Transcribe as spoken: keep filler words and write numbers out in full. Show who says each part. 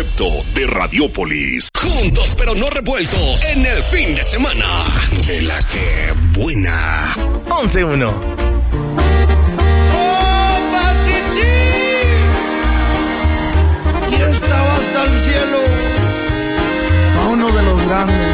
Speaker 1: concepto de Radiópolis. Juntos pero no revueltos en el fin de semana. De la que buena.
Speaker 2: once uno.
Speaker 3: Y estaba hasta el cielo a uno de los grandes.